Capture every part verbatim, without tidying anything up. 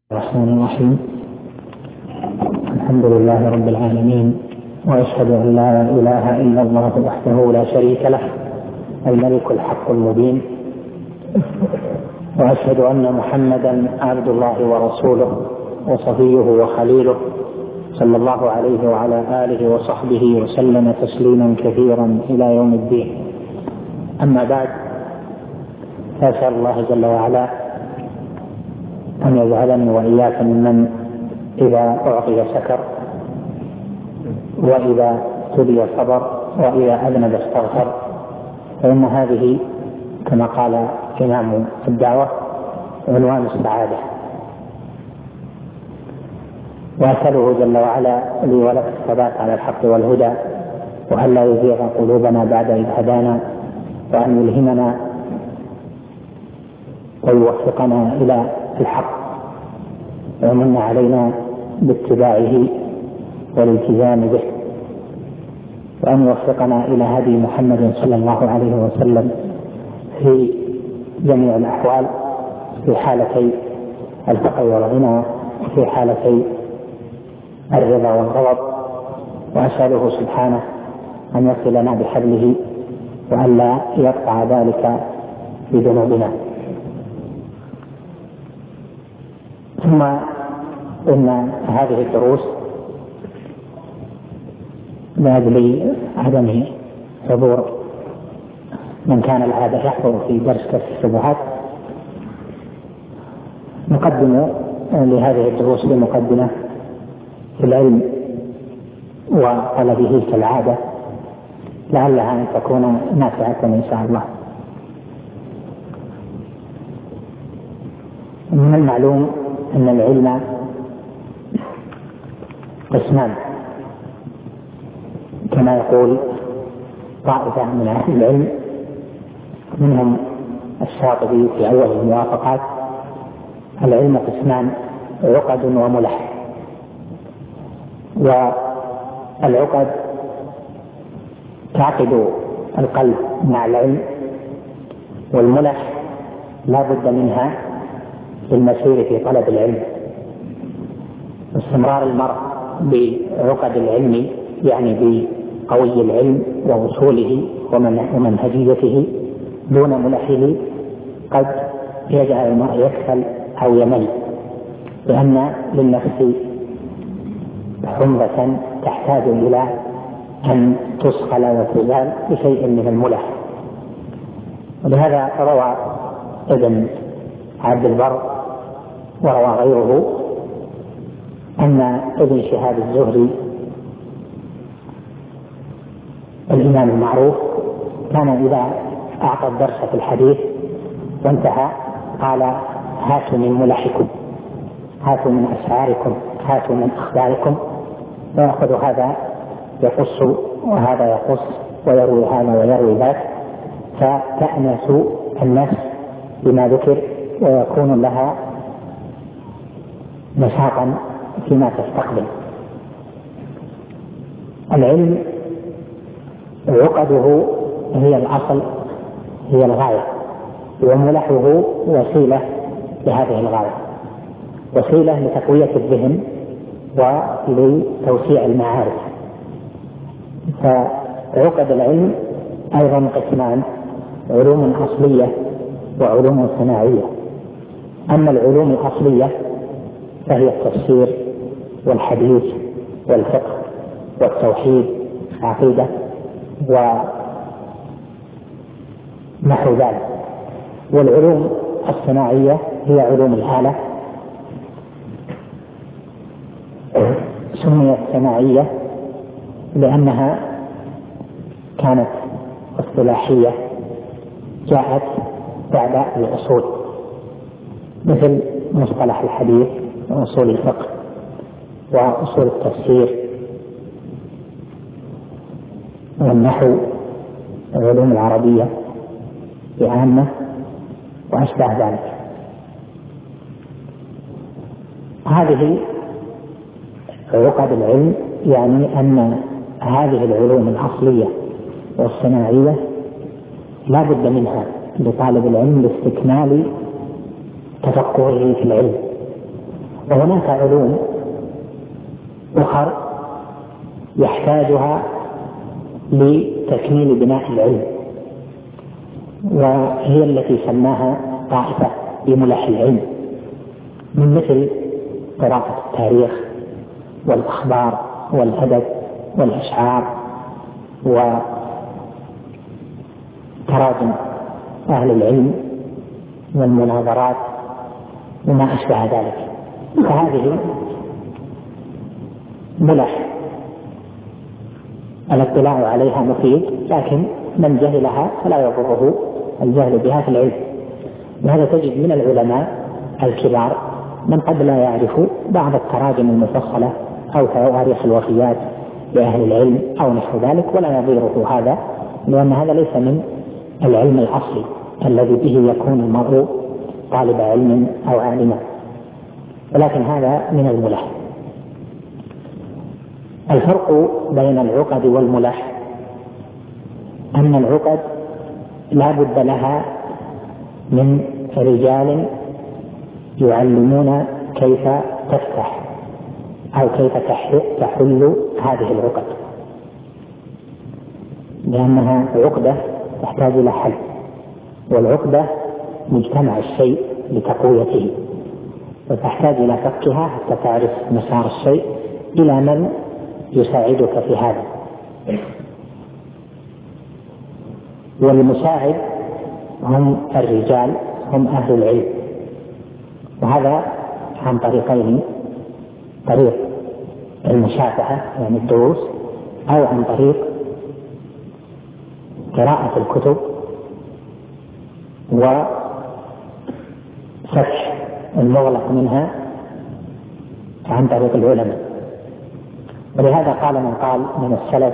الرحمن الرحيم. الحمد لله رب العالمين، وأشهد أن لا إله إلا الله وحده لا شريك له الملك الحق المبين، وأشهد أن محمدا عبد الله ورسوله وصفيه وخليله صلى الله عليه وعلى آله وصحبه وسلم تسليما كثيرا إلى يوم الدين. أما بعد، فأسأل الله جل وعلا أن يجعلني وإياك ممن إذا أعطي شكر، وإذا ابتلي صبر، وإذا أذنب استغفر، فإن هذه كما قال إمام الدعوة عنوان السعادة. وأسأله جل وعلا لي ولك الثبات على الحق والهدى، وأن لا يزيغ قلوبنا بعد إذ هدانا، وأن يلهمنا ويوفقنا إلى الحق، ويمن علينا باتباعه والالتزام به، وأن يوفقنا إلى هدي محمد صلى الله عليه وسلم في جميع الأحوال، في حالتي الفقر والغنى، وفي حالتي الرضا والغضب. وأسأله سبحانه أن يصلنا بحبله، وأن لا يقطع ذلك بذنوبنا. ثم إن هذه الدروس لأجل عدم حضور من كان العادة يحضر في درس كشف الشبهات، نقدم لهذه الدروس بمقدمة في العلم وطلبه كالعادة، لعلها أن تكون نافعة إن شاء الله. من المعلوم أن العلم قسمان، كما يقول طائفة من أهل العلم منهم الشاطبي في أول الموافقات: العلم قسمان، عقد وملح. والعقد تعقد القلب مع العلم، والملح لا بد منها للمسير في طلب العلم. استمرار المرء بعقد العلم يعني بقوي العلم ووصوله ومنهجيته دون ملحه قد يجعل المرء يكسل أو يمل، لأن للنفس حمرة تحتاج إلى أن تصقل وتزال بشيء من الملح. ولهذا روى ابن عبد البر وروى غيره أن ابن شهاب الزهري الإمام المعروف كان إذا أعطى الدرس في الحديث وانتهى قال: هاتوا من ملحكم، هاتوا من أسعاركم، هاتوا من أخباركم، ويأخذ هذا يقص وهذا يقص ويروي هذا ويروي ذاك، فتأنس النفس بما ذكر ويكون لها نشاطا فيما تستقبل. العلم عقده هي الأصل، هي الغاية، وملحه وسيلة لهذه الغاية، وسيلة لتقوية الذهن ولتوسيع المعارف. فعقد العلم أيضا قسمان: علوم أصلية وعلوم صناعية. أما العلوم الأصلية فهي التفسير والحديث والفقه والتوحيد العقيدة ونحو ذلك. والعلوم الصناعية هي علوم الآلة، سميت صناعية لأنها كانت اصطلاحية جاءت بعد الأصول، مثل مصطلح الحديث وأصول الفقه وأصول التفسير والنحو والعلوم العربية بعامة وأشبه ذلك. هذه عقد العلم، يعني أن هذه العلوم الأصلية والصناعية لا بد منها لطالب العلم لاستكمال تفقهه في العلم وهناك علوم أخرى يحتاجها لتكميل بناء العلم، وهي التي سماها طائفة بملح العلم، من مثل قراءة التاريخ والأخبار والأدب والأشعار وتراجم أهل العلم والمناظرات وما أشبه ذلك. فهذه ملح الاطلاع عليها مفيد، لكن من جهلها فلا يضره الجهل بها في العلم. وهذا تجد من العلماء الكبار من قد لا يعرف بعض التراجم المفصلة أو تواريخ الوفيات لأهل العلم أو نحو ذلك، ولا يضيره هذا، لأن هذا ليس من العلم الأصلي الذي به يكون المرء طالب علم أو عالما، ولكن هذا من الملح. الفرق بين العقد والملح أن العقد لا بد لها من رجال يعلمون كيف تفتح أو كيف تحل هذه العقد، لأنها عقدة تحتاج إلى حل، والعقدة مجتمع الشيء لتقويته، وتحتاج إلى فكها حتى تعرف مسار الشيء إلى من يساعدك في هذا. والمساعد هم الرجال، هم أهل العلم، وهذا عن طريقين: طريق المشافهة يعني الدروس، أو عن طريق قراءة الكتب وفتح المغلق منها عن طريق العلماء. ولهذا قال من قال من السلف: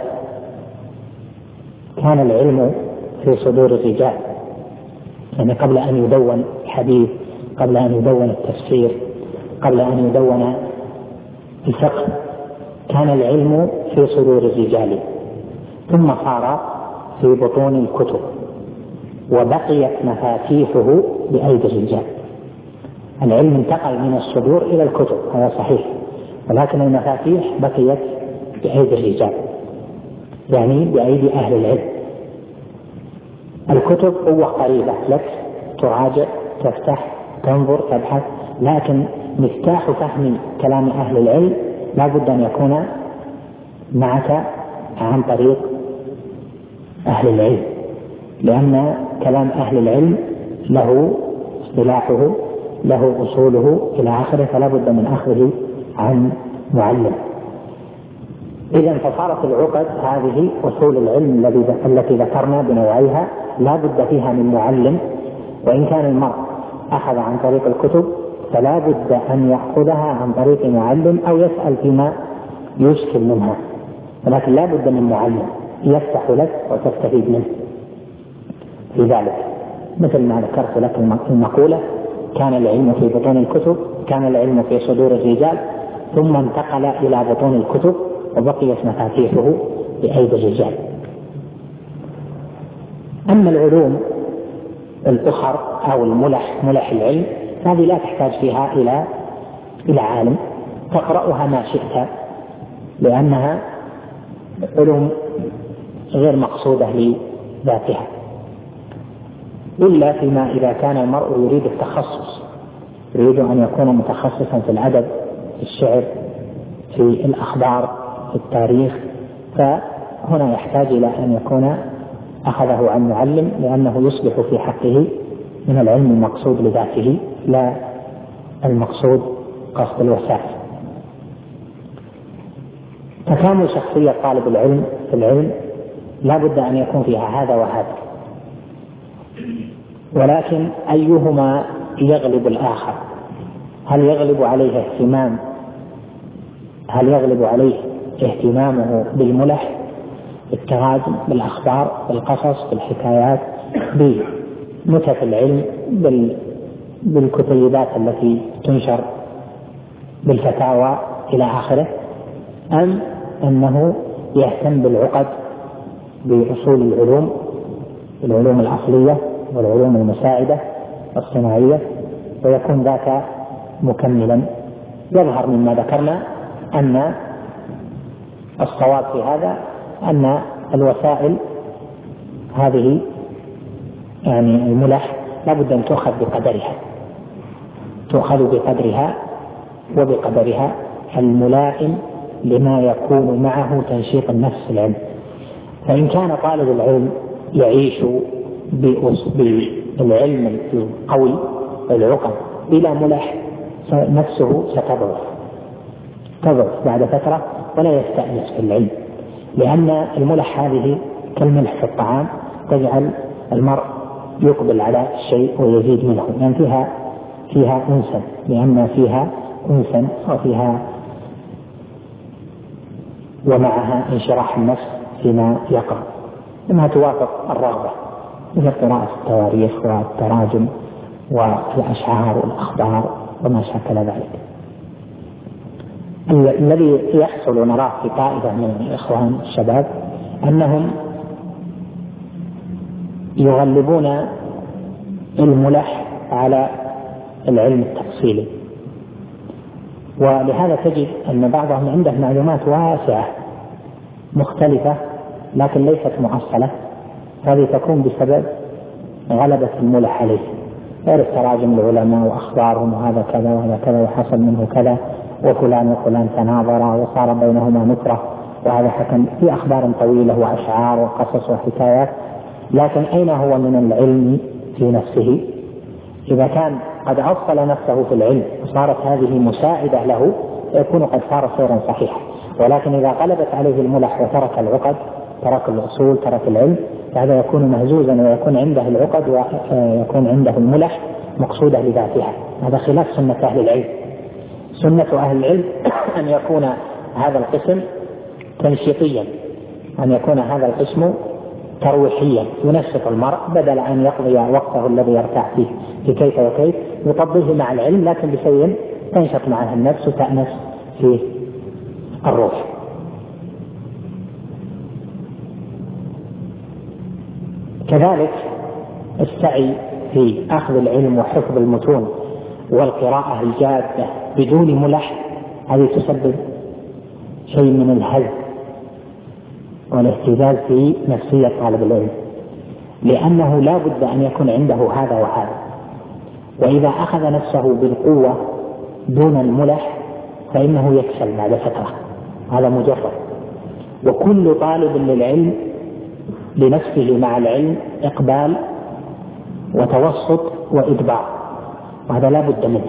كان العلم في صدور الرجال، يعني قبل أن يدون الحديث، قبل أن يدون التفسير، قبل أن يدون الفقه، كان العلم في صدور الرجال، ثم صار في بطون الكتب، وبقيت مفاتيحه بأيدي الرجال. العلم انتقل من الصدور إلى الكتب، هذا صحيح، ولكن المفاتيح بقيت بأيدي الرجال، يعني بأيدي أهل العلم. الكتب قوة قريبة لك، تراجع، تفتح، تنظر، تبحث، لكن مفتاح فهم كلام أهل العلم لا بد أن يكون معك عن طريق أهل العلم، لأن كلام أهل العلم له اصطلاحه، له أصوله إلى آخره، فلا بد من أخذه عن معلم. إذا فصارت العقد هذه أصول العلم التي ذكرنا بنوعيها لا بد فيها من معلم، وإن كان المرء أخذ عن طريق الكتب فلا بد أن يأخذها عن طريق معلم أو يسأل فيما يشكل منها، ولكن لا بد من معلم يفتح لك وتستفيد منه في ذلك. مثل ما ذكرت لك المقولة: كان العلم في بطون الكتب، كان العلم في صدور الرجال، ثم انتقل إلى بطون الكتب وبقيت مفاتيحه بأيدي الرجال. أما العلوم الأخر أو الملح، ملح العلم، هذه لا تحتاج فيها إلى إلى عالم، تقرأها ما شئت، لأنها علوم غير مقصودة لذاتها، إلا فيما إذا كان المرء يريد التخصص، يريد أن يكون متخصصا في الأدب، في الشعر، في الأخبار، في التاريخ، فهنا يحتاج إلى أن يكون أخذه عن معلم، لأنه يصبح في حقه من العلم المقصود لذاته لا المقصود قصد الوسائل. تكامل شخصية طالب العلم في العلم لا بد أن يكون فيها هذا وهذا، ولكن أيهما يغلب الآخر؟ هل يغلب عليه اهتمام هل يغلب عليه اهتمامه بالملح، بالتراجم، بالأخبار، بالقصص، بالحكايات، بنكت العلم، بالكتيبات التي تنشر، بالفتاوى إلى آخره، أم أنه يهتم بالعقد، بأصول العلوم، العلوم الأصلية والعلوم المساعدة والصناعية، ويكون ذاك مكملا يظهر مما ذكرنا أن الصواب في هذا أن الوسائل هذه يعني الملح لابد أن تؤخذ بقدرها، تؤخذ بقدرها وبقدرها الملائم لما يكون معه تنشيط النفس العلم. فإن كان طالب العلم يعيش بالعلم القوي العقل بلا ملح نفسه ستضعف تضعف بعد فترة ولا يستأنس في العلم، لأن الملح هذه كالملح في الطعام تجعل المرء يقبل على الشيء ويزيد منه، لأن يعني فيها فيها أنسا لأن فيها أنسا وفيها ومعها انشراح النفس فيما يقرأ، إنها توافق الرغبة مثل قراءة التواريخ والتراجم والأشعار والأخبار وما شاكل ذلك. الذي يحصل ونراه في طائفة من الإخوان الشباب أنهم يغلبون الملح على العلم التفصيلي، ولهذا تجد أن بعضهم عنده معلومات واسعة مختلفة لكن ليست مؤصلة، هذه تكون بسبب غلبة الملح عليه، يعرف تراجم العلماء وأخبارهم وهذا كذا وهذا كذا وحصل منه كذا وفلان وفلان تناظر وصار بينهما نكرة وهذا حكم في أخبار طويلة وأشعار وقصص وحكايات، لكن أين هو من العلم في نفسه؟ إذا كان قد أصل نفسه في العلم وصارت هذه مساعدة له يكون قد صار سيرا صحيحا، ولكن إذا غلبت عليه الملح وترك العقد ترك الأصول ترك العلم فهذا يكون مهزوزا ويكون عنده العقد ويكون عنده الملح مقصودة لذاتها. هذا خلاف سنة أهل العلم. سنة أهل العلم أن يكون هذا القسم تنشيطيا، أن يكون هذا القسم ترويحيا ينشط المرء بدل أن يقضي وقته الذي يرتاح فيه في كيف وكيف يطبقه مع العلم لكن بشيء تنشط معها النفس وتأنس في الروح. كذلك السعي في أخذ العلم وحفظ المتون والقراءة الجادة بدون ملح هذه تسبب شيء من الهز والاهتزاز في نفسية طالب العلم، لأنه لا بد أن يكون عنده هذا وهذا، وإذا أخذ نفسه بالقوة دون الملح فإنه يكسل بعد فترة، هذا مجرد. وكل طالب للعلم لنفسه مع العلم إقبال وتوسط وإدبار، وهذا لا بد منه.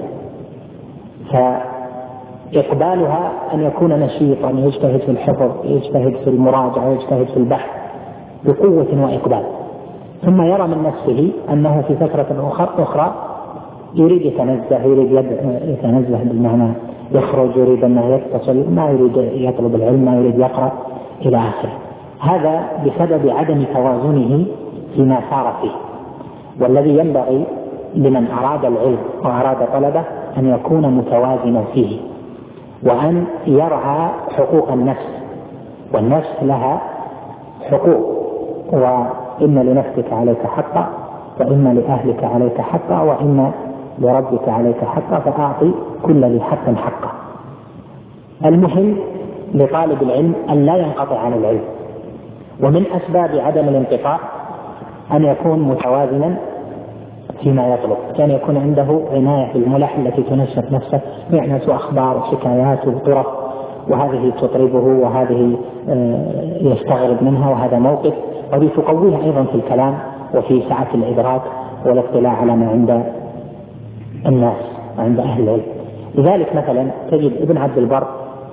فإقبالها أن يكون نشيطا يجتهد في الحفظ يجتهد في المراجعة يجتهد في البحث بقوة وإقبال، ثم يرى من نفسه أنه في فترة أخرى يريد يتنزه يريد يتنزه بالمعنى يخرج يريد أنه يتصل ما يريد يطلب العلم ما يريد يقرأ إلى آخره. هذا بسبب عدم توازنه فيما صار فيه. والذي ينبغي لمن أراد العلم وأراد طلبه أن يكون متوازنا فيه وأن يرعى حقوق النفس، والنفس لها حقوق، وإن لنفسك عليك حقا وإن لأهلك عليك حقا وإن لربك عليك حقا فأعطي كل ذي حق حقه. المهم لطالب العلم أن لا ينقطع عن العلم، ومن أسباب عدم الانقطاع أن يكون متوازنا فيما يطلب، كان يكون عنده عناية بالملح التي تنشط نفسه يعنس أخبار وحكايات وطرق، وهذه تطربه وهذه يستغرب منها وهذا موقف، وهذه تقويه أيضا في الكلام وفي سعة الإدراك والاطلاع على ما عند الناس وعند أهل العلم. لذلك مثلا تجد ابن عبد البر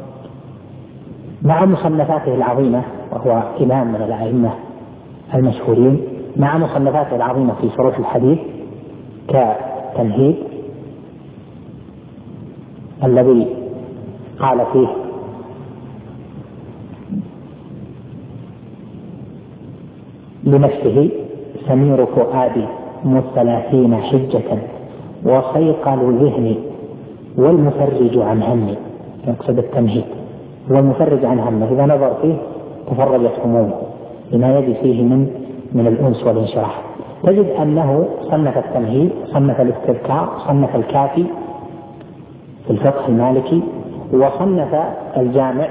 مع مصنفاته العظيمة وهو إمام من الأئمة المشهورين، مع مصنفاته العظيمة في شروح الحديث كتمهيد الذي قال فيه لنفسه سمير فؤادي مثلاثين حجة وصيقل ذهني والمفرج عن همي، يقصد التمهيد والمفرج عن همه، إذا نظر فيه تفرجت همومه لما يجد فيه من من الأنس والانشراح. تجد أنه صنف التمهيد صنف الاستذكار صنف الكافي في الفقه المالكي، وصنف الجامع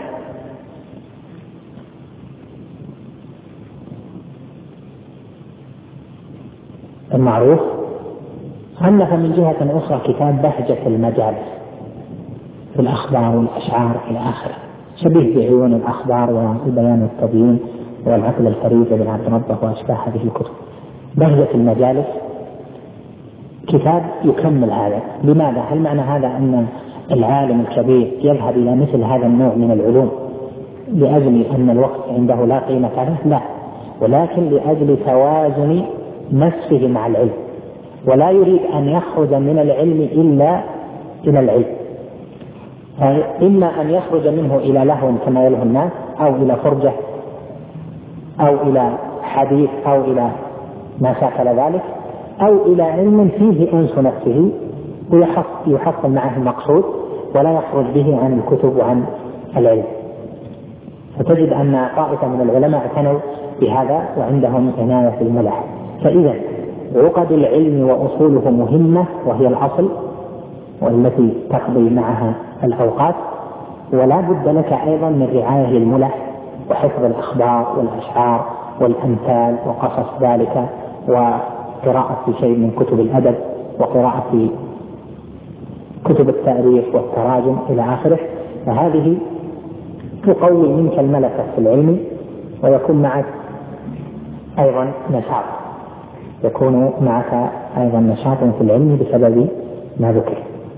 المعروف، صنف من جهة أخرى كتاب بهجة المجالس في الأخبار والأشعار إلى آخره، شبيه بعيون الأخبار والبيان والتبيين والعقل الفريد بن عبد ربه وأشباه هذه الكتب. بهجة المجالس كتاب يكمل هذا. لماذا؟ هل معنى هذا أن العالم الكبير يذهب إلى مثل هذا النوع من العلوم لأجل أن الوقت عنده لا قيمة له؟ لا، ولكن لأجل توازن نفسه مع العلم، ولا يريد أن يخرج من العلم إلا إلى العلم، إما أن يخرج منه إلى لهو كما يلهو الناس، أو إلى فرجة، أو إلى حديث، أو إلى ما شاكل ذلك، أو إلى علم فيه أنس نفسه ويحصل معه المقصود ولا يخرج به عن الكتب وعن العلم. فتجد أن طائفة من العلماء اعتنوا بهذا وعندهم عناية بالملح. فإذا عقد العلم وأصوله مهمة، وهي الأصل والتي تقضي معها الأوقات، ولا بد لك أيضا من رعاية للملح وحفظ الأخبار والأشعار والأمثال وقصص ذلك، وقراءة شيء من كتب الأدب، وقراءة كتب التاريخ والتراجم إلى آخره. فهذه تقوي منك الملكة في العلم، ويكون معك أيضا نشاط، يكون معك أيضا نشاط في العلم بسبب ما ذكر.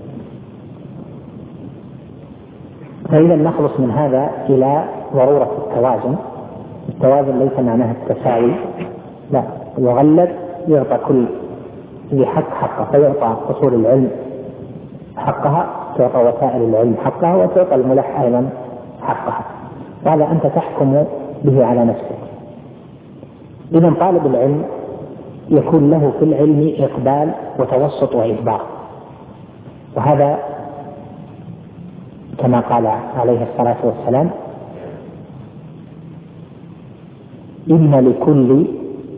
فإذا نخلص من هذا إلى ضرورة التوازن. التوازن ليس معناه التساوي، لا، يغلب، يعطى كل ذي حق حقه، فيعطى أصول العلم حقها، تعطى وسائل العلم حقها، وتعطى الملح أيضا حقها. وهذا أنت تحكم به على نفسك. إذا طالب العلم يكون له في العلم إقبال وتوسط وإدبار، وهذا كما قال عليه الصلاة والسلام: إن لكل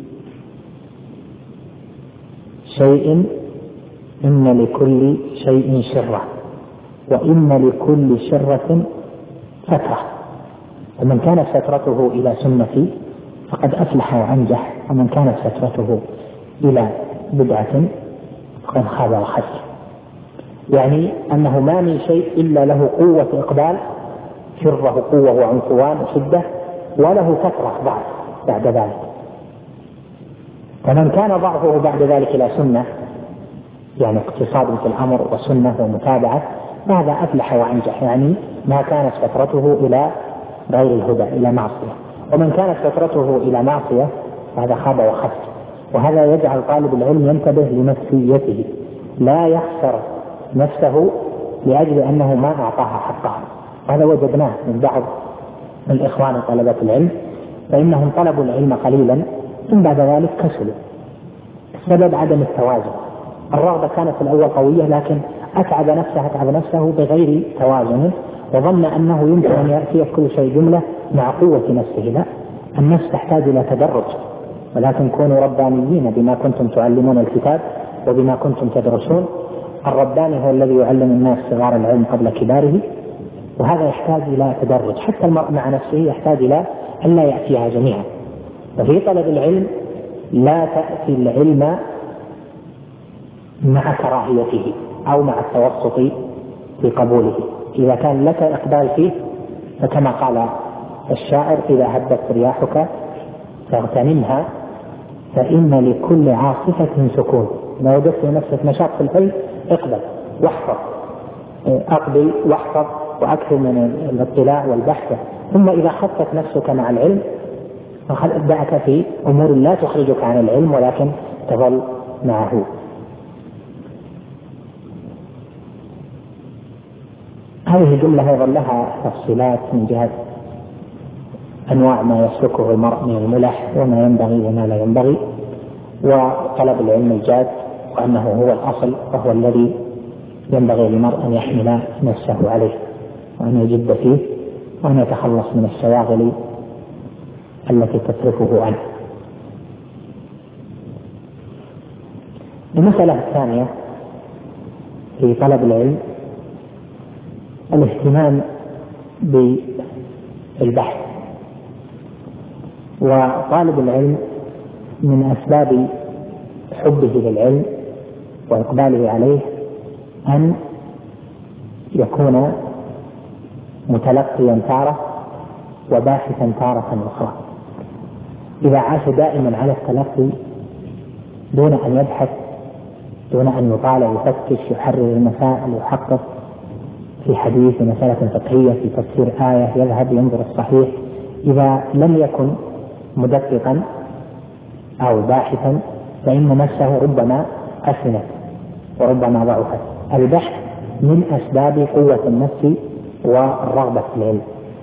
شيء إن لكل شيء شرة، وإن لكل شرة فترة، ومن كانت فترته إلى سنتي فقد أفلح وأنجح، ومن كانت فترته إلى بدعة فقد خاب وخسر. يعني أنه ما من شيء إلا له قوة إقبال، شره قوة وعنفوان وشدة، وله فترة ضعف بعد ذلك. فمن كان ضعفه بعد ذلك إلى سنة، يعني اقتصاد في الأمر وسنة ومتابعة، هذا أفلح وأنجح، يعني ما كانت فترته إلى غير الهدى، إلى معصية. ومن كانت فترته إلى معصية هذا خاب وخسر. وهذا يجعل طالب العلم ينتبه لنفسيته، لا يخسر نفسه لأجل أنه ما أعطاها حقها. هذا وجدناه من بعض الإخوان طلبة العلم، فإنهم طلبوا العلم قليلا ثم بعد ذلك كسلوا، السبب عدم التوازن. الرغبة كانت في الأول قوية، لكن أتعب نفسه أتعب نفسه بغير توازن، وظن أنه يمكن أن يأتي كل شيء جملة مع قوة نفسه. لا، النفس تحتاج إلى تدرج، ولكن كونوا ربانيين بما كنتم تعلمون الكتاب وبما كنتم تدرسون. الرباني هو الذي يعلم الناس صغار العلم قبل كباره، وهذا يحتاج إلى تدرج. حتى المرء مع نفسه يحتاج إلى أن لا يأتيها جميعا. وفي طلب العلم لا تأتي العلم مع كراهيته أو مع التوسط في قبوله. إذا كان لك إقبال فيه فكما قال الشاعر: إذا هبت رياحك فاغتنمها فإن لكل عاصفة سكون. إذا وجدت نفسك نشاط في العلم اقبل واحفظ، أقبل واحفظ وأكثر من الاطلاع والبحث. ثم إذا خفت نفسك مع العلم فدعك في أمور لا تخرجك عن العلم، ولكن تظل معه. هذه الجملة أيضا لها تفصيلات من جهة أنواع ما يسلكه المرء من الملح وما ينبغي وما لا ينبغي، وطلب العلم الجاد، وأنه هو الأصل وهو الذي ينبغي للمرء أن يحمل نفسه عليه، وأن يجد فيه، وأن يتخلص من الشواغل التي تصرفه عنه. المسألة الثانية في طلب العلم الاهتمام بالبحث. وطالب العلم من أسباب حبه للعلم وإقباله عليه أن يكون متلقيا تارة وباحثا تارة أخرى. إذا عاش دائما على التلقي دون أن يبحث، دون أن يطالع يفتش يحرر المسائل يحقق في حديث في مسألة فقهية في تفسير آية يذهب ينظر الصحيح، إذا لم يكن مدققا أو باحثا فإن نفسه ربما أسنت وربما ضعفت. البحث من أسباب قوة النفس والرغبة في العلم،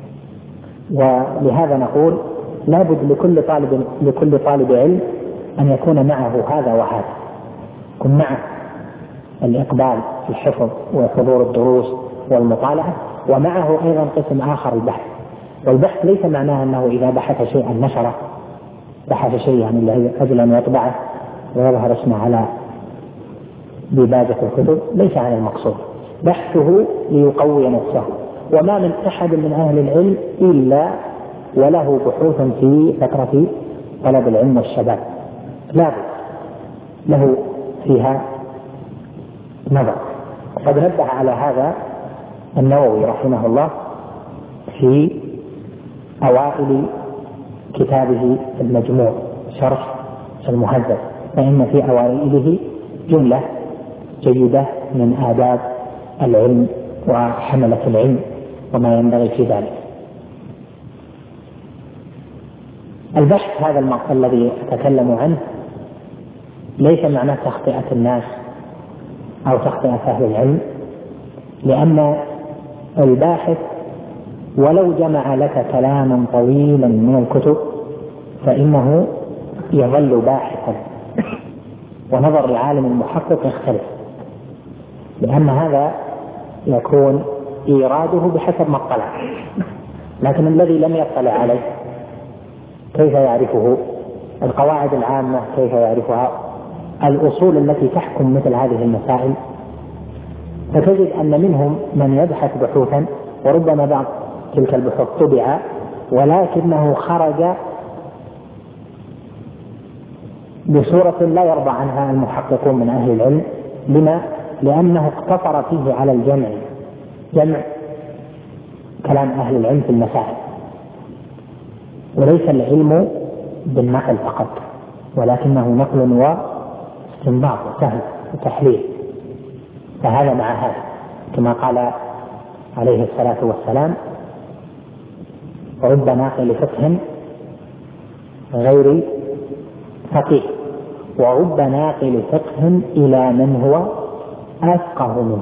ولهذا نقول لابد لكل طالب لكل طالب علم أن يكون معه هذا وهذا، يكون معه الإقبال في الحفظ وحضور الدروس والمطالعة، ومعه أيضا قسم آخر البحث. والبحث ليس معناه أنه إذا بحث شيئا نشره، بحث شيئا يعني أجل أن يطبعه ويظهر اسمه على ديباجة الكتب، ليس هذا المقصود. بحثه ليقوي نفسه. وما من أحد من أهل العلم إلا وله بحوث في فترة طلب العلم والشباب، لا له فيها نظر. قد نبه على هذا النووي رحمه الله في أوائل كتابه المجموع شرح المهذب، فإن في أوائله جملة جيدة من آداب العلم وحملة العلم وما ينبغي في ذلك. البحث هذا المقصد الذي أتكلم عنه ليس معناه تخطئة الناس أو تخطئة أهل العلم، لأن الباحث ولو جمع لك كلاما طويلا من الكتب فإنه يظل باحثا، ونظر العالم المحقق يختلف، لأن هذا يكون إيراده بحسب ما اطلع، لكن الذي لم يطلع عليه كيف يعرفه؟ القواعد العامة كيف يعرفها؟ الأصول التي تحكم مثل هذه المسائل. فتجد أن منهم من يبحث بحوثا وربما بعض تلك البحوث طبع ولكنه خرج بصورة لا يرضى عنها المحققون من أهل العلم. لما؟ لأنه اقتصر فيه على الجمع، جمع كلام أهل العلم في المسائل، وليس العلم بالنقل فقط، ولكنه نقل واستنباط وسهل وتحليل. فهذا مع هذا كما قال عليه الصلاة والسلام: رب ناقل فقه غير فقيه، ورب ناقل فقه إلى من هو أفقه منه.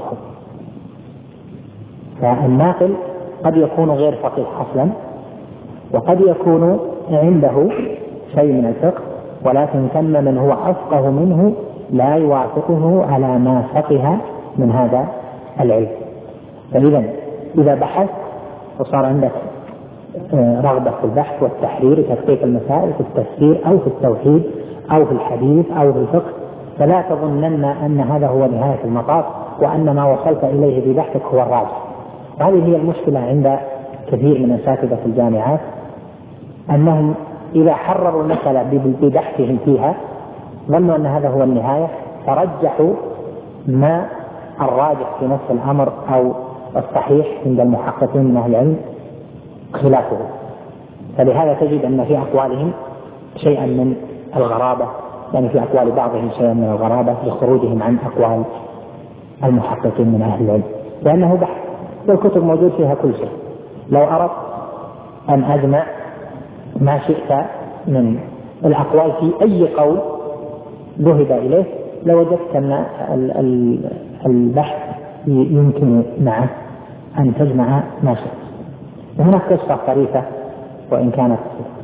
فالناقل قد يكون غير فقيه أصلا، وقد يكون عنده شيء من الفقه، ولكن ثم من هو أفقه منه لا يوافقه على ما فقه من هذا العلم. فإذا إذا بحث وصار عندك رغبة في البحث والتحرير تدقيق المسائل في التفسير أو في التوحيد أو في الحديث أو في الفقه، فلا تظنن أن هذا هو نهاية المطاف وأن ما وصلت إليه ببحثك هو الراجح. هذه هي المشكلة عند كثير من أساتذة الجامعات، أنهم إذا حرروا المسألة ببحثهم فيها ظنوا أن هذا هو النهاية، فرجحوا ما الراجح في نفس الأمر أو الصحيح عند المحققين من أهل العلم خلافه. فلهذا تجد أن في أقوالهم شيئا من الغرابة، يعني في أقوال بعضهم شيئا من الغرابة لخروجهم عن أقوال المحققين من أهل العلم، لأنه بحث والكتب موجود فيها كل شيء. لو أردت أن أجمع ما شئت من الأقوال في أي قول ذهب إليه لوجدت أن البحث يمكن معه أن تجمع ما شئت. وهناك قصة طريفة وإن كانت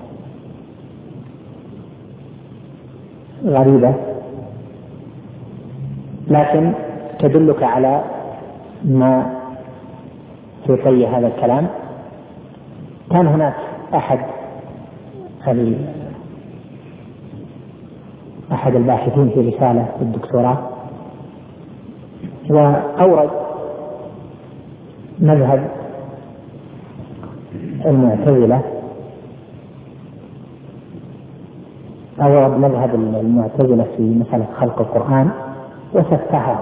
غريبة لكن تدلك على ما في طي هذا الكلام. كان هناك أحد أحد الباحثين في رسالة الدكتوراه، وأورد مذهب المعتزلة أو مذهب المعتزلة في مسألة خلق القرآن وسفهه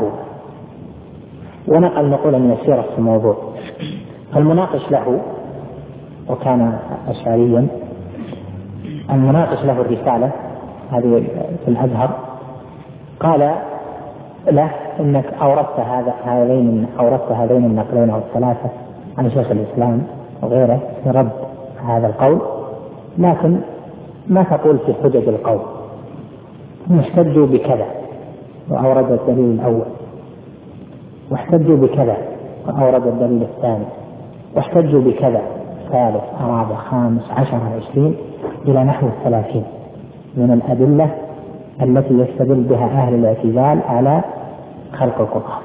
ونقل نقولا يسيرة في الموضوع. المناقش له وكان أشعريا، المناقش له الرسالة هذه في الأزهر، قال له إنك أوردت هذا هذين أوردت هذين النقلين أو الثلاثة عن شيخ الإسلام وغيره في رد هذا القول، لكن ما تقول في حجج القول؟ احتجوا بكذا وأورد الدليل الأول، واحتجوا بكذا وأورد الدليل الثاني، واحتجوا بكذا ثالث رابع خامس عشر عشرين إلى نحو الثلاثين من الأدلة التي يستدل بها أهل الاعتزال على خلق القرآن.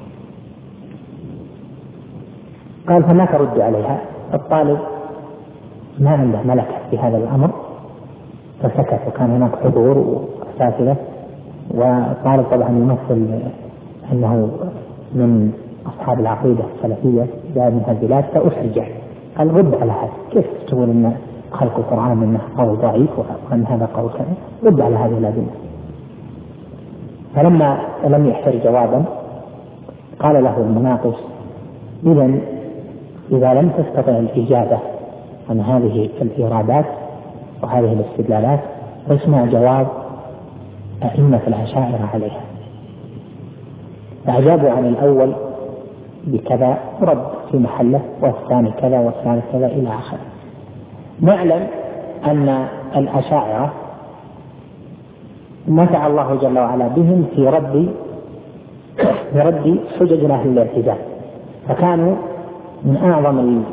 قال فما ترد عليها؟ الطالب ما عنده ملكة في هذا الأمر فسكت، وكان هناك حضور وأساتذة، والطالب طبعا يمثل أنه من أصحاب العقيدة السلفية جاء من هذه البلاد، فأحرجه. قال رد على هذا، كيف تقول أن خلق القرآن منه قول ضعيف وأن هذا قول كذا؟ رد على هذه الأدلة. فلما لم يحتر جوابا قال له المناقش إذن إذا لم تستطع الإجابة عن هذه الإيرادات وهذه الاستدلالات فاسمع جواب أئمة الأشاعرة عليها. فأجابوا عن الأول بكذا رد في محله، والثاني كذا والثالث كذا إلى آخره. نعلم أن الأشاعرة نفع الله جل وعلا بهم في رد في رد حجج أهل الاعتزال، فكانوا من أعظم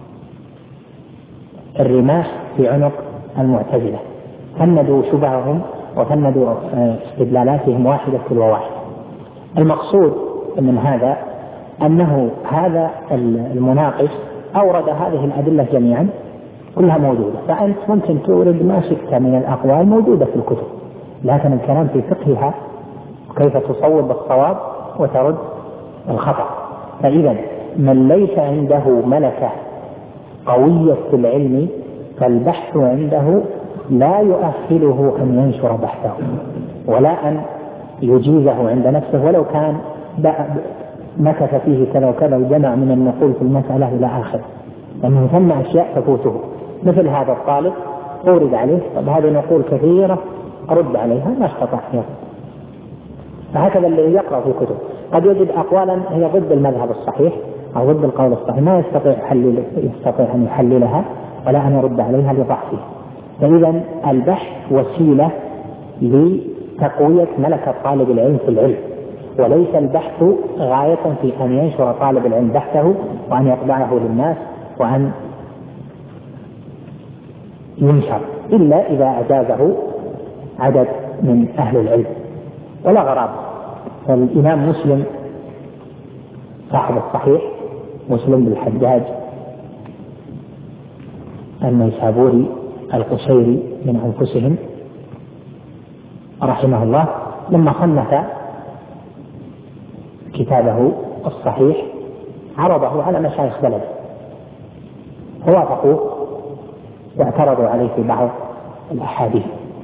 الرماح في عنق المعتزلة، فندوا شبههم وفندوا استدلالاتهم واحدة تلو واحدة. المقصود من هذا أنه هذا المناقش أورد هذه الأدلة جميعا كلها موجودة، فأنت ممكن تورد ما شئت من الأقوال موجودة في الكتب، لكن الكلام في فقهها كيف تصوب الصواب وترد الخطأ. فإذا من ليس عنده ملكة قوية في العلم فالبحث عنده لا يؤهله أن ينشر بحثه ولا أن يجيزه عند نفسه، ولو كان مكث فيه كذا وكذا وجمع من النقول في المسألة إلى آخر، لأنه ثم أشياء تفوته. مثل هذا الطالب أورد عليه طب هذه نقول كثيرة أرد عليها ما استطاع يرد. فهكذا اللي يقرأ في كتب قد يجد أقوالا هي ضد المذهب الصحيح أو ضد القول الصحيح ما يستطيع, حلل يستطيع أن يحللها ولا أن يرد عليها لضعفها. فإذا البحث وسيلة لتقوية ملكة طالب العلم في العلم، وليس البحث غاية في أن ينشر طالب العلم بحثه وأن يطبعه للناس وأن ينشر إلا إذا أجازه عدد من أهل العلم. ولا غرابة، فالإمام مسلم صاحب الصحيح مسلم بالحجاج النيسابوري القشيري من أنفسهم رحمه الله لما صنف كتابه الصحيح عرضه على مشايخ بلده فوافقوه واعترضوا عليه في بعض الأحاديث،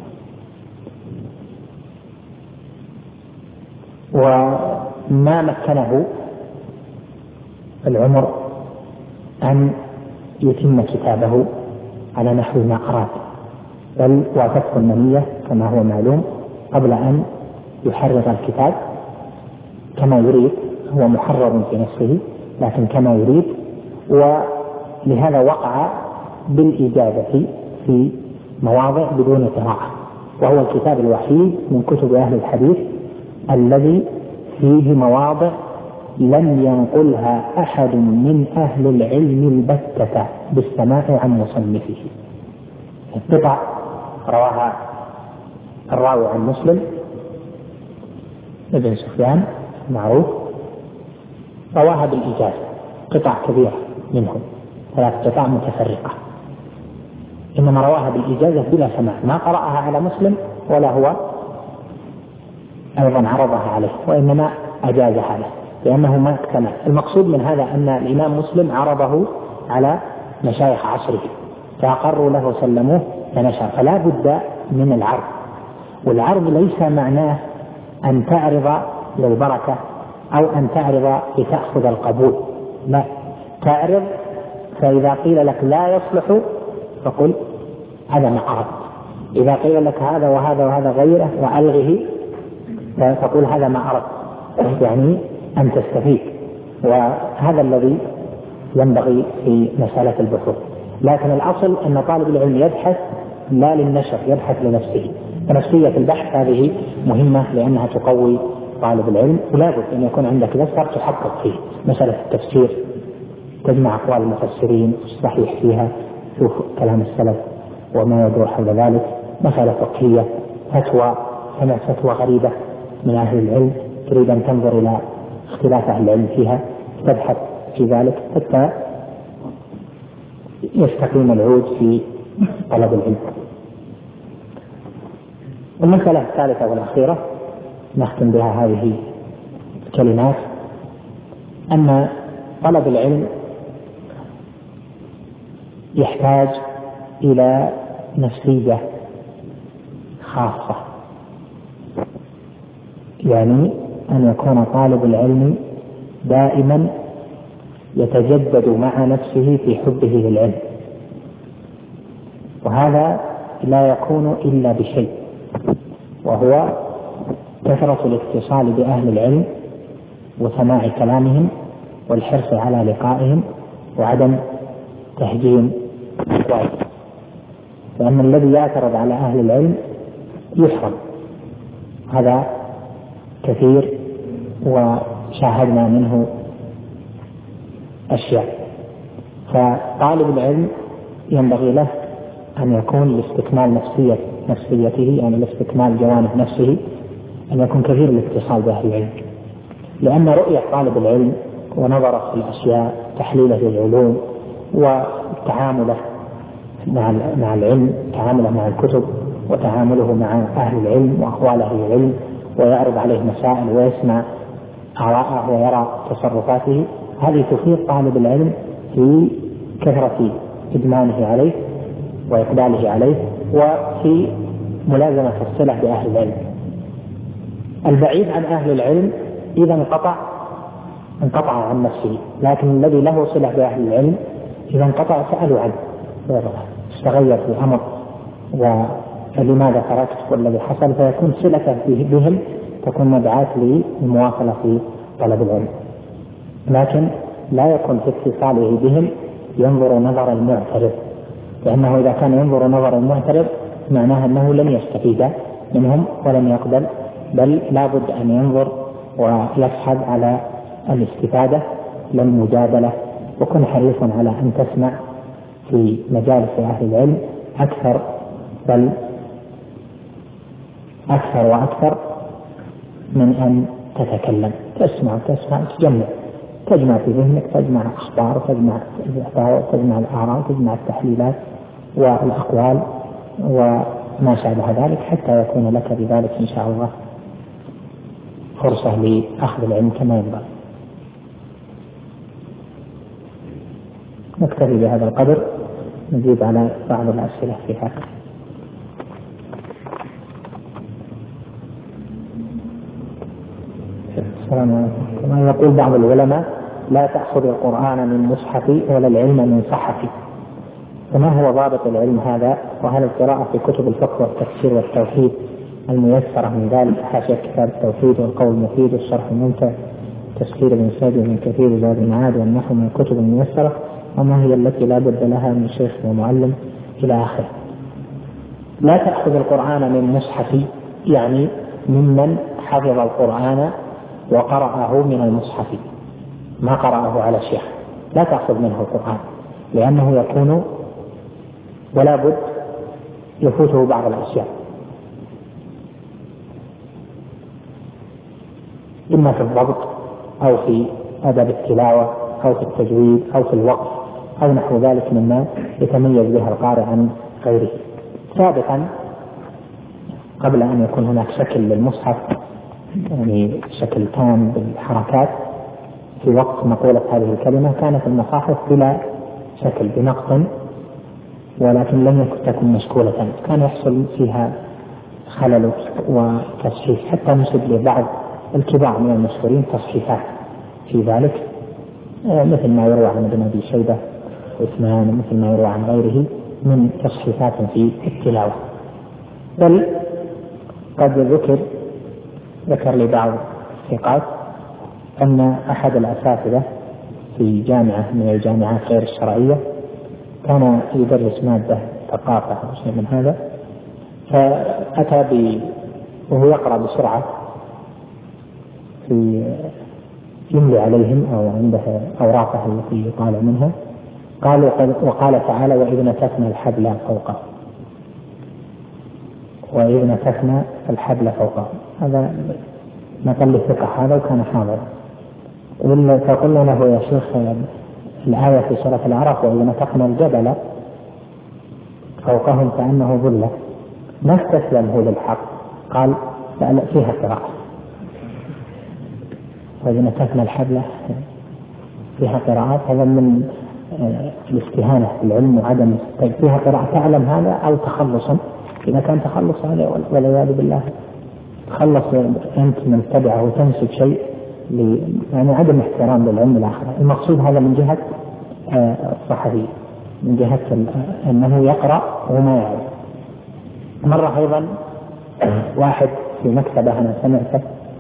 وما مكنه العمر أن يتم كتابه على نحو ما أراد، بل وافته المنية كما هو معلوم قبل أن يحرر الكتاب كما يريد، هو محرر في نفسه لكن كما يريد، ولهذا وقع بالإجابة في مواضع بدون قراءة، وهو الكتاب الوحيد من كتب أهل الحديث الذي فيه مواضع لم ينقلها أحد من أهل العلم البتة بالسماع عن مصنفه. قطع رواها الراوي عن مسلم ابن سفيان معروف رواها بالإجازة قطع كبيرة منهم ثلاث قطع متفرقة، إنما رواها بالإجازة بلا سماع، ما قرأها على مسلم ولا هو أيضا عرضها عليه وإنما أجازها له. لأنه ما اكتمل. المقصود من هذا أن الإمام مسلم عرضه على مشايخ عصره فأقروا له وسلموه فنشر، فلا بد من العرض. والعرض ليس معناه أن تعرض للبركة أو أن تعرض لتأخذ القبول، لا، تعرض فإذا قيل لك لا يصلح فقل هذا ما عرض، إذا قيل لك هذا وهذا وهذا غيره وألغه فقل هذا ما عرض، يعني أن تستفيد. وهذا الذي ينبغي في مسألة البحوث. لكن الأصل أن طالب العلم يبحث لا للنشر، يبحث لنفسه. فنفسية البحث هذه مهمة لأنها تقوي طالب العلم، ولا بد أن يكون عندك دفتر تحقق فيه. مسألة التفسير تجمع أقوال المفسرين الصحيح فيها، شوف كلام السلف وما يدور حول ذلك. مسألة فقهية، فتوى، سمع فتوى غريبة من أهل العلم تريد أن تنظر إلى اختلاف أهل العلم فيها، تبحث في ذلك حتى يستقيم العود في طلب العلم. المسألة الثالثة والأخيرة نختم بها هذه الكلمات، أن طلب العلم يحتاج إلى نفسية خاصة، يعني أن يكون طالب العلم دائما يتجدد مع نفسه في حبه للعلم، وهذا لا يكون إلا بشيء، وهو كثرة الاتصال بأهل العلم وسماع كلامهم والحرص على لقائهم وعدم تهجين أقوالهم. لأن الذي يعترض على أهل العلم يحرم، هذا كثير وشاهدنا منه أشياء. فطالب العلم ينبغي له أن يكون لاستكمال نفسية نفسيته، يعني لاستكمال جوانب نفسه، أن يكون كثير الاتصال بأهل العلم، لأن رؤية طالب العلم ونظره في الأشياء، تحليله للعلوم وتعامله مع مع العلم، تعامله مع الكتب وتعامله مع أهل العلم وأقوال أهل العلم، ويعرض عليه مسائل ويسمع آراءه ويرى تصرفاته، هذه تفيد طالب العلم في كثرة إدمانه عليه وإقباله عليه وفي ملازمة الصلة بأهل العلم. البعيد عن أهل العلم إذا انقطع انقطع عن نفسه، لكن الذي له صلة بأهل العلم إذا انقطع سألوا عنه، استغير في الأمر ولماذا تركت والذي حصل، فيكون صلة بهم تكون مدعاة للمواصلة في طلب العلم. لكن لا يكون في اتصاله بهم ينظر نظر المعترض، لأنه إذا كان ينظر نظر المعترض معناه أنه لن يستفيد منهم ولن يقبل، بل لا بد أن ينظر ويبحث على الاستفادة للمجادلة. وكن حريصا على أن تسمع في مجالس أهل العلم أكثر، بل أكثر وأكثر من أن تتكلم. تسمع تسمع تجمع تجمع في ذهنك، تجمع أخبار، تجمع تجمع الآراء، تجمع التحليلات والأقوال وما شابه ذلك، حتى يكون لك بذلك إن شاء الله فرصة لأخذ العلم كما ينبغي. نكتفي بهذا القدر، نزيد على بعض الأسئلة في هذا. السلام عليكم. يقول بعض العلماء: لا تأخذ القرآن من مصحفي ولا العلم من صحفي، فما هو ضابط العلم هذا؟ وهل القراءة في كتب الفقه والتفسير والتوحيد الميسرة من ذلك، حاشية كتاب التوحيد والقول المفيد والشرح الممتع، تفسير ابن سعد من كثير زاد المعاد والنحو من الكتب الميسرة، وما هي التي لا بد لها من شيخ ومعلم إلى آخره؟ لا تأخذ القرآن من مصحفي يعني ممن حفظ القرآن وقرأه من المصحف، ما قرأه على شيخ، لا تأخذ منه القرآن، لأنه يكون ولا بد يفوته بعض الأشياء، إما في الضبط أو في أدب التلاوة أو في التجويد أو في الوقف أو نحو ذلك مما يتميز بها القارئ عن غيره. سابقا قبل أن يكون هناك شكل للمصحف، يعني شكل تام بالحركات، في وقت مقولة هذه الكلمة كانت المصاحف بلا شكل بنقط، ولكن لم تكن مشكولة، كان يحصل فيها خلل وتصحيح، حتى نسب لبعض الكبار من المشهورين تصحيحات في ذلك، مثل ما يروى عن ابن أبي شيبة وعثمان، مثل ما يروى عن غيره من تصحيحات في التلاوة. بل قد ذكر ذكر لي بعض الثقات أن أحد الأساتذة في جامعة من الجامعات غير الشرعية كان يدرس مادة ثقافة أو شيء من هذا، فأتى ب وهو يقرأ بسرعة في يملي عليهم أو عنده أوراقه التي يطالع منها، قال وقال تعالى وإذ نتفنا الحبل فوقه، وإذ نتفنا الحبل فوقه، هذا نقل الثقة هذا وكان حاضر. فقلنا له يا شيخ الآية في سورة الأعراف وإذ نتقنا الجبل فوقهم كأنه ظلة، ما استسلمه للحق، قال لا فيها قراءة، وإذ نتقنا الحبل فيها قراءات، هذا من الاستهانة بالعلم وعدم فيها قراءة، تعلم هذا أو تخلصا، إذا كان تخلص هذا والعياذ بالله تخلص أنت من تبعه وتنسب شيء يعني عدم احترام للعلم الآخر. المقصود هذا من جهة الصحفي، من جهة أنه يقرأ وما يعرف. مرة أيضا واحد في مكتبة أنا سمعته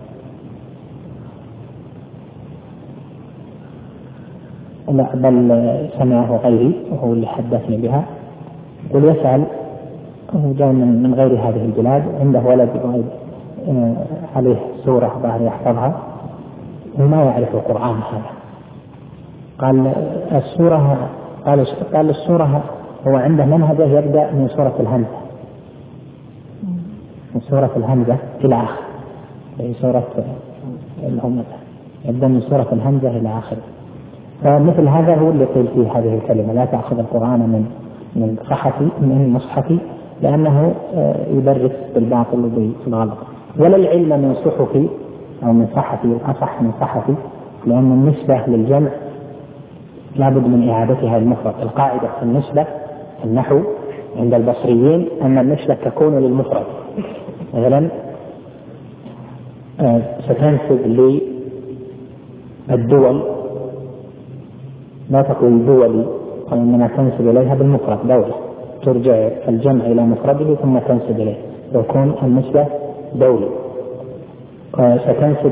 لا بل سمعه غيري وهو اللي حدثني بها، يقول يسأل هو جاء من غير هذه البلاد، عنده ولد عليه سورة ظاهر يحفظها وما يعرف القرآن هذا، قال السورة قال قال السورة هو عنده منهجه يبدأ من سورة الهمزة، من سورة الهمزة إلى آخر، في سورة الهمزة يبدأ من سورة الهمزة إلى آخر. فمثل هذا هو اللي قيل فيه هذه الكلمة لا تأخذ القرآن من من صحفي من المصحفي، لأنه يدرس بالباطل وبالغلط، ولا العلم من صحفي أو من صحفي، الأصح من صحفي، لأن النسبة للجمع لابد من إعادتها المفرد. القاعدة في النسبة في النحو عند البصريين أن النسبة تكون للمفرد، مثلا ستنسب للدول لا تقول دولي، وإنما تنسب إليها بالمفرد دولة، ترجع الجمع إلى مفرده ثم تنسب إليه ويكون النسبة دولي. ستنسب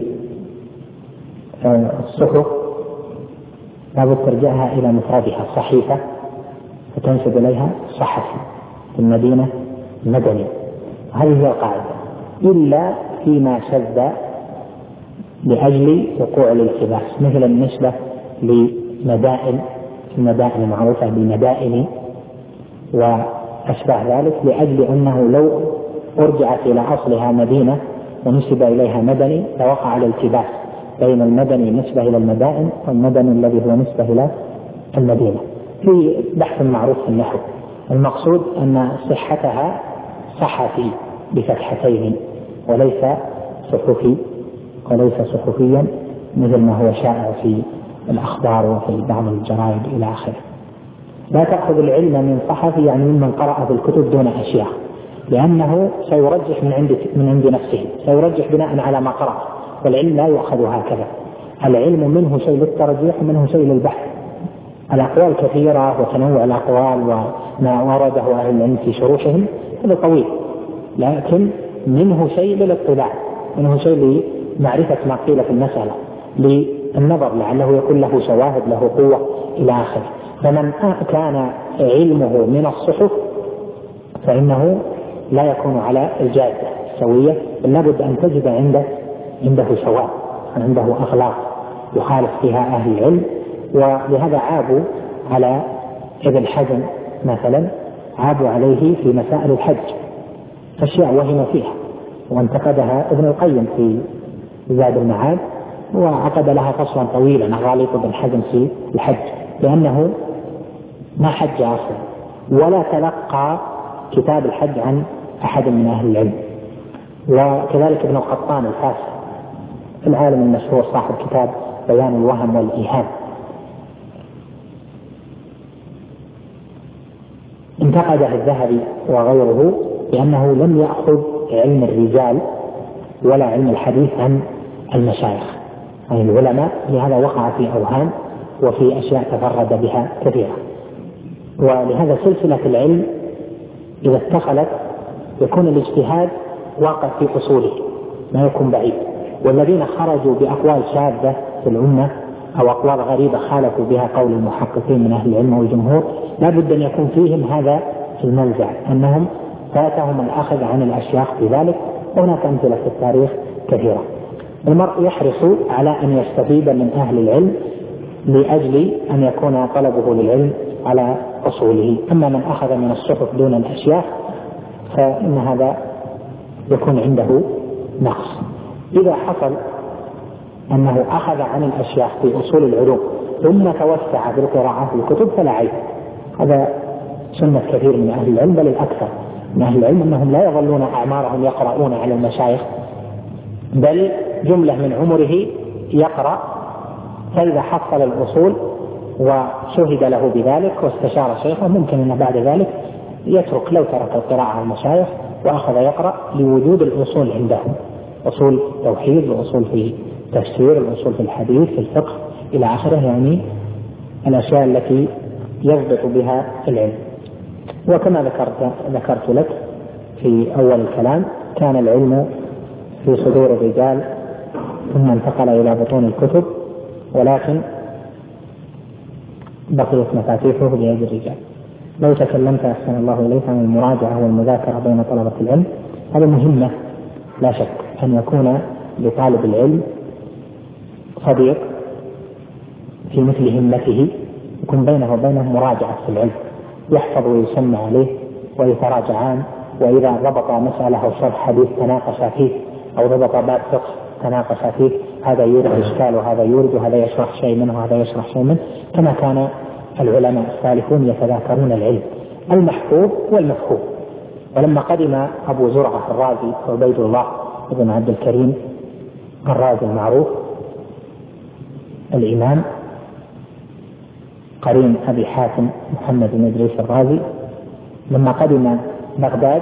للصحف لابد ترجعها إلى مفردها صحيفة، فتنسب إليها صحفي، في المدينة مدني. هذه هي القاعدة، إلا فيما شذ لأجل وقوع الالتباس، مثل النسبة لمدائن، المدائن المعروفة بالمدائن وأشباه ذلك، لأجل أنه لو أرجعت إلى أصلها مدينة ونسب إليها مدني لوقع الالتباس بين المدني نسبة إلى المدائن والمدني الذي هو نسبة إلى المدينة، في بحث معروف في النحو. المقصود أن صحتها صحفي بفتحتين وليس صحفي، وليس صحفيا مثل ما هو شائع في الأخبار وفي بعض الجرائد إلى آخره. لا تأخذ العلم من صحفي يعني ممن قرأ في الكتب دون أشياء، لأنه سيرجح من عند من عند نفسه، سيرجح بناء على ما قرأ، والعلم لا يؤخذ هكذا. العلم منه شيء للترجيح ومنه شيء للبحث. الأقوال كثيرة وتنوع الأقوال وما ورده أهل العلم في شروحهم هذا طويل، لكن منه شيء للاطلاع، منه شيء لمعرفة ما قيل في المسألة، للنظر لعله يكون له شواهد له قوة إلى آخره. فمن كان علمه من الصحف فإنه لا يكون على الجادة السوية، بل لابد أن تجد عنده عنده شواهد، عنده أخلاق يخالف فيها أهل العلم. ولهذا عابوا على ابن حزم مثلا، عابوا عليه في مسائل الحج، أشياء وهم فيها وانتقدها ابن القيم في زاد المعاد، وعقد لها فصلا طويلا غالط ابن حزم في الحج، لأنه ما حج أصلا ولا تلقى كتاب الحج عن أحد من أهل العلم. وكذلك ابن القطان الفاسي العالم المشهور صاحب كتاب بيان الوهم والإيهام. انتقده الذهبي وغيره بأنه لم يأخذ علم الرجال ولا علم الحديث عن المشايخ، يعني العلماء، لهذا وقع في أوهام وفي أشياء تفرد بها كثيرة. ولهذا سلسلة العلم إذا اتخلت يكون الاجتهاد واقع في أصوله، ما يكون بعيد. والذين خرجوا بأقوال شاذة في الأمة أو أقوال غريبة خالفوا بها قول المحققين من أهل العلم والجمهور، لا بد أن يكون فيهم هذا المنزع، أنهم فاتهم الأخذ عن الأشياخ في ذلك. وهناك أمثلة في التاريخ كثيرة. المرء يحرص على أن يستفيد من أهل العلم لأجل أن يكون طلبه للعلم على أصوله. أما من أخذ من الصحف دون الأشياخ فإن هذا يكون عنده نقص. إذا حصل أنه أخذ عن الأشياخ في أصول العلوم ثم توسع بالقراءة في الكتب فلا عيب، هذا سنة كثير من أهل العلم، بل الأكثر من أهل العلم أنهم لا يظلون أعمارهم يقرؤون على المشايخ، بل جملة من عمره يقرأ، فإذا حصل الأصول وشهد له بذلك واستشار شيخه ممكن أن بعد ذلك يترك، لو ترك القراءة على المشايخ وأخذ يقرأ لوجود الأصول عنده، أصول توحيد وأصول في تفسير، الأصول في الحديث، في الفقه إلى آخره، يعني الأشياء التي يضبط بها العلم. وكما ذكرت ذكرت لك في أول الكلام، كان العلم في صدور الرجال ثم انتقل إلى بطون الكتب، ولكن بقيت مفاتيحه بيد الرجال. لو تكلمت أحسن الله إليك عن المراجعة والمذاكرة بين طلبة العلم، هذا مهمة لا شك، أن يكون لطالب العلم صديق في مثل همته يكون بينه وبينه مراجعة في العلم، يحفظ ويسمع عليه ويتراجعان، وإذا ضبط مسألة أو شرح حديث تناقش فيه، أو ضبط باب فقه تناقش فيه، هذا يورد إشكال وهذا يورد، وهذا يشرح شيء منه وهذا يشرح شيء منه، كما كان العلماء السالفون يتذاكرون العلم المحفوظ والمفهوم. ولما قدم أبو زرعة الرازي عبيد الله بن عبد الكريم الرازي المعروف الإمام قرين أبي حاتم محمد بن إدريس الرازي، لما قدم بغداد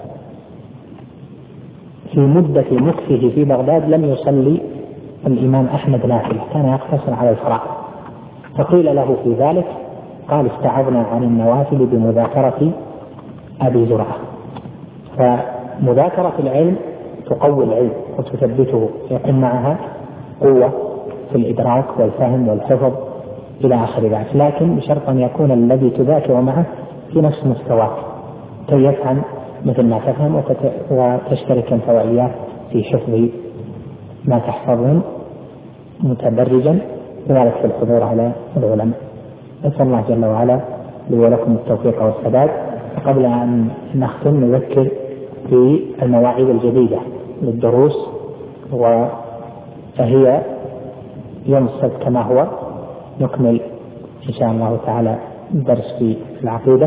في مدة مكثه في بغداد لم يصلي الإمام أحمد نافلة، كان يقتصر على الفرائض، فقيل له في ذلك قال استعذنا عن النوافل بمذاكرة أبي زرعة. فمذاكرة العلم تقوي العلم وتثبته، يكون معها قوة في الإدراك والفهم والحفظ إلى آخر ذلك، لكن بشرط أن يكون الذي تذاكر معه في نفس مستواك كي يفهم مثل ما تفهم وتشترك أنت وإياه في حفظ ما تحفظون متدرجا، وذلك في الحضور على العلماء. نسأل الله جل وعلا لي ولكم التوفيق والسداد. قبل أن نختم نذكر في المواعيد الجديدة للدروس، وهي يوم السبت كما هو، نكمل إن شاء الله تعالى الدرس في العقيدة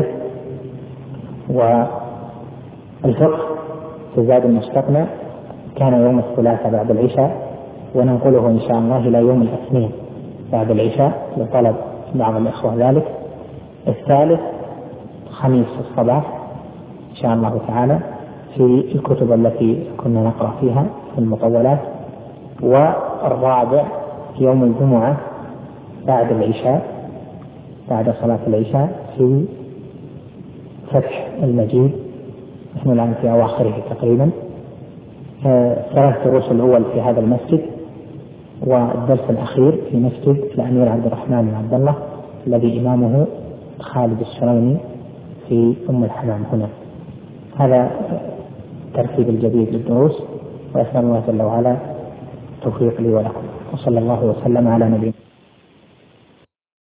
والفقه في زاد المستقنع، كان يوم الثلاثاء بعد العشاء، وننقله إن شاء الله إلى يوم الاثنين بعد العشاء لطلب بعض الإخوة ذلك. الثالث خميس الصباح إن شاء الله تعالى في الكتب التي كنا نقرأ فيها في المطولات. والرابع يوم الجمعة بعد العشاء بعد صلاة العشاء في فتح المجيد، نحن الآن في أواخره تقريبا. ثلاث دروس الأول في هذا المسجد، والدرس الأخير في مسجد الأمير عبد الرحمن بن عبد الله الذي إمامه خالد الشريني في أم الحمام هنا. هذا الترتيب الجديد للدروس، وأسأل الله جل وعلا التوفيق لي ولكم، وصلى الله وسلم على نبينا.